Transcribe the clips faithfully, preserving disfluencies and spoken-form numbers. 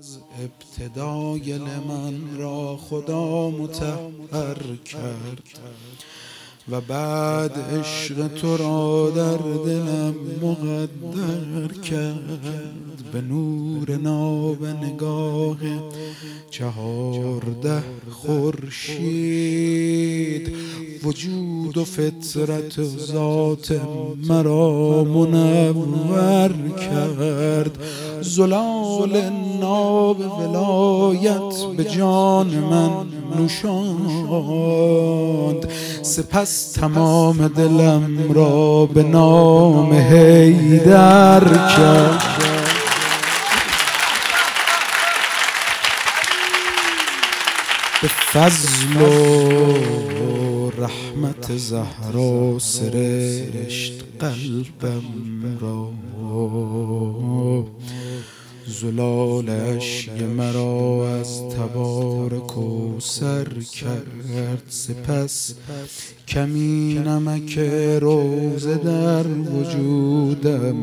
از ابتدای من را خدا مطهر کرد و بعد عشق تو را در دلم مقدر کرد. به نور ناب نگاه چهارده خورشید وجود و فطرت و ذات مرا منور کرد. زلال ناب ولایت به جان من نوشاند، سپس تمام دلم را به نام حیدر کرد. به فضل و رحمت زهرا سرشت قلبم را، زلال اشک مرا از تبار کوثر کرد. سپس کمی نمک روزه در وجودم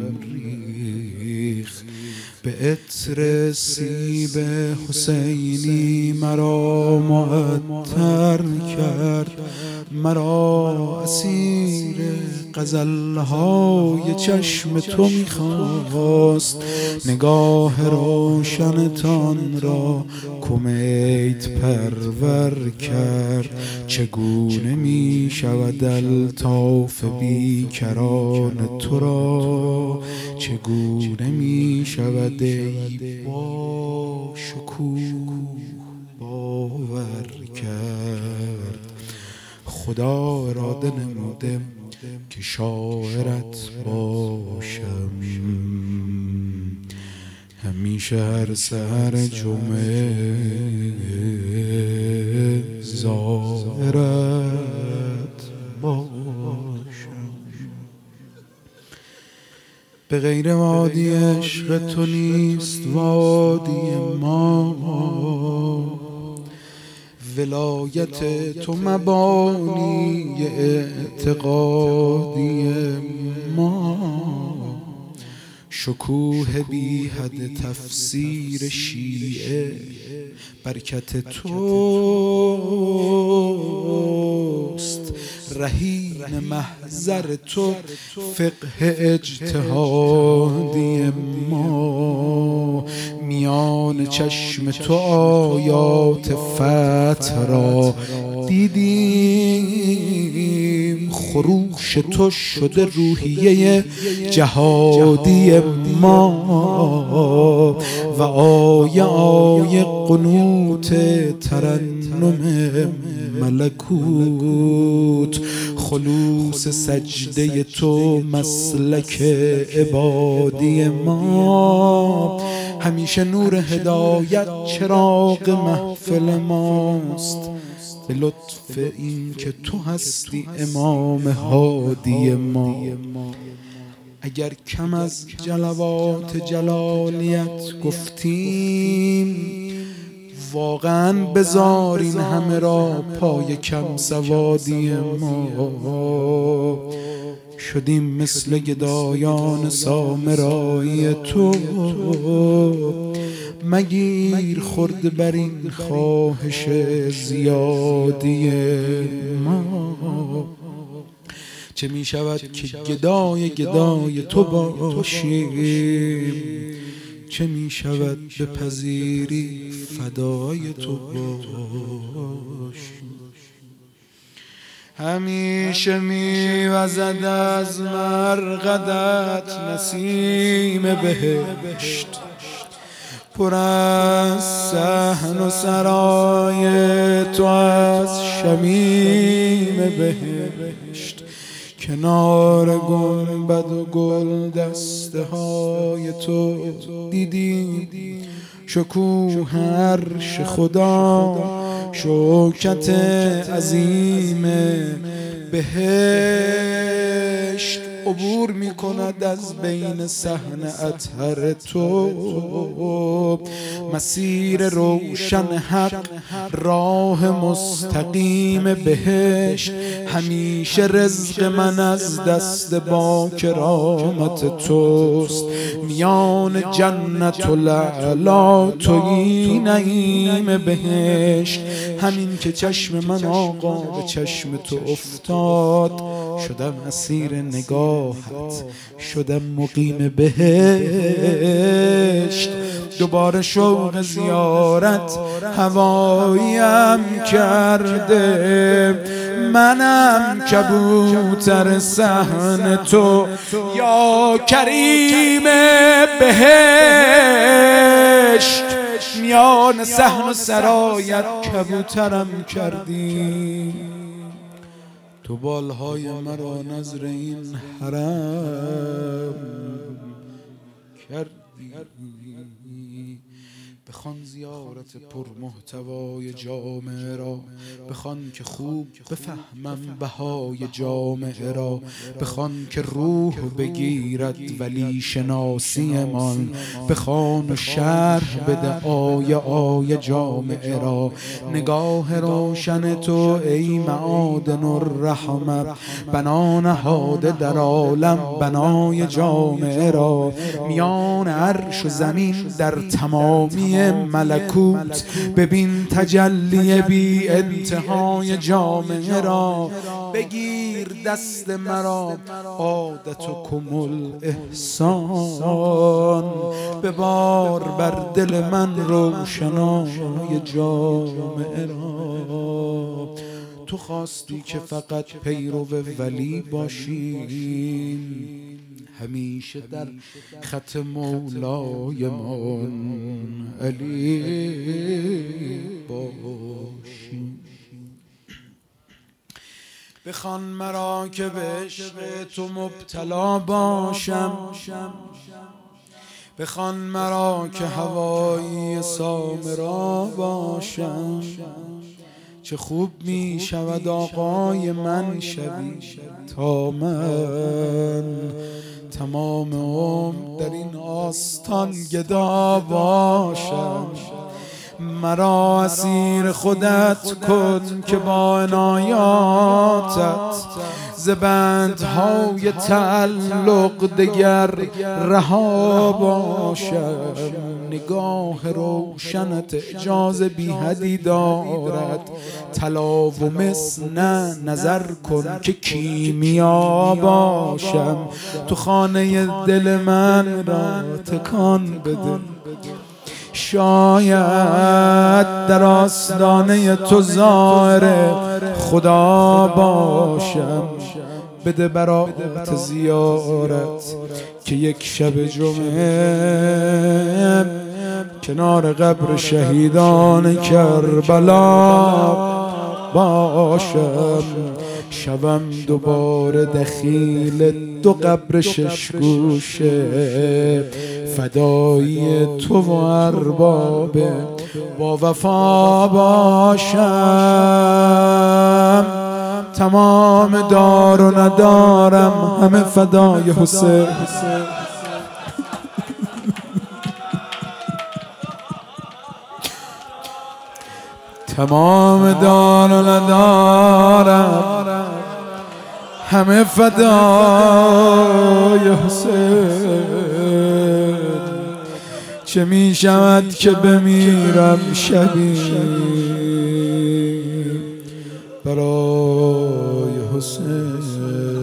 ریخت، به عطر سیب حسینی مرا معطر کرد. مرا اسیر غزلهای چشم تو میخواست، نگاه روشنتان را کمیت پرور کرد. چگونه میشود الطاف بیکران تو را، چگونه میشود ای با شکوه باور کرد. خدا اراده نموده که شاعرت باشم، همیشه هر سحر جمعه زائرت باشم. به غیر وادی عشق تو نیست وادی ما، ولایت تو مبانی اعتقادی ما. شکوه بی حد تفسیر شیعه برکت توست، رهین محضر تو فقه اجتهادی ما. میان چشم تو آیات فتح را دیدیم، خروش تو شده روحیه جهادی ما. و آیه آیه قنوت ترنم ملکوت، خلوص سجده تو مسلک عبادی ما. همیشه نور هدایت چراغ محفل ماست، به لطف این که تو هستی امام هادی ما. اگر کم از جلوات جلالیت گفتیم، واقعا بذار این همه را پای کم سوادی ما. شدیم مثل گدایان سامرایی تو، مگیر خورده بر این خواهش زیادی ما. چه می شود که گدای گدای تو باشیم، چه می شود بپذیری فدای تو باشیم. همیشه می وزد از مرقدت نسیم بهشت، پر از صحن و سرای تو از شمیم بهشت. کنار گنبد و گل دسته های تو دیدیم، شکوه عرش خدا شوکت عظیم بهشت. عبور می کند از بین صحن اطهر تو، مسیر روشن حق راه مستقیم بهشت. همیشه رزق من از دست با کرامت توست، میان جنت و لعلا تویی نعیم بهشت. همین که چشم من آقا به چشم تو افتاد، شدم اسیر نگاهت، شدم مقیم بهشت. دوباره شوق زیارت هوایم کرده، منم کبوتر صحن تو یا کریم بهشت. میان صحن و سرایت کبوترم کردی، تو بالهای مرا نظر این حرم کردی. بخوان زیارت پرمحتوای جامعه را، بخوان که خوب بفهمم بهای جامعه را، بخوان که روح بگیرد ولی شناسی من، بخوان و شرح بده آیه آیه جامعه را. نگاه روشن تو ای معادن الرحمه، بنا نهاده در عالم بنای جامعه را. میان عرش و زمین در تمامی ملکوت ببین تجلی بی انتهای جامعه را. بگیر دست مرا عادتکم الاحسان، ببار بر دل من روشنای جامعه را. تو خواستی که فقط پیرو ولی باشیم، همیشه در خط مولایمان علی باشیم. بخوان مرا که به عشق تو مبتلا باشم، بخوان مرا که هوایی سامرا باشم. چه خوب می شود آقای من شوی تا من تمام عمر در این آستان گدا باشم. مرا اسیر خودت کن که با عنایاتت ز بندهای تعلق دگر رها باشم. نگاه روشنت اعجاز بی حدی دارد، طلا و مس نه نظر کن که کیمیا باشم. تو خانه دل من را تکان بده، شاید در آستانه تو ظاهر خدا باشم. بده برات زیارت که یک شب جمعه کنار قبر شهیدان کربلا باشم. شوم دوباره دخیل دو قبر شش گوشه، فدایی تو و ارباب با وفا باشم. تمام دار و ندارم همه فدای حسین. تمام دار و ندارم همه فدای حسین. چه می شود که بمیرم شبی برای حسین.